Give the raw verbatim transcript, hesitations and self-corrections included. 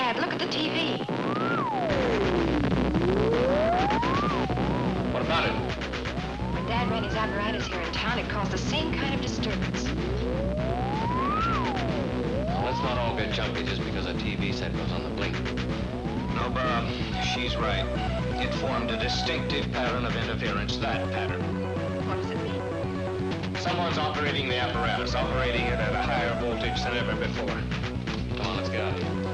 Dad, look at the T V. What about it? When Dad ran his apparatus here in town, it caused the same kind of disturbance. Well, let's not all get jumpy just because a T V set goes on the blink. No, Bob, she's right. It formed a distinctive pattern of interference, that pattern. What does it mean? Someone's operating the apparatus, operating it at a higher voltage than ever before. Come on, let's get out of here.